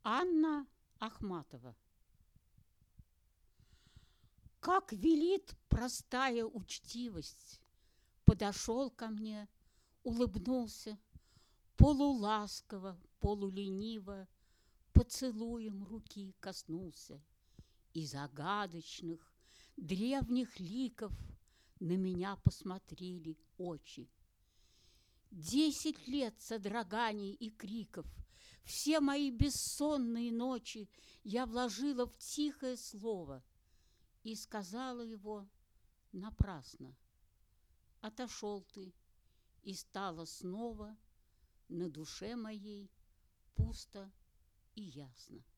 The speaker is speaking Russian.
Анна Ахматова. Как велит простая учтивость, подошел ко мне, улыбнулся, полуласково, полулениво, поцелуем руки коснулся, и загадочных древних ликов на меня посмотрели очи. 10 лет содроганий и криков, все мои бессонные ночи я вложила в тихое слово и сказала его напрасно. Отошел ты, и стало снова на душе моей пусто и ясно.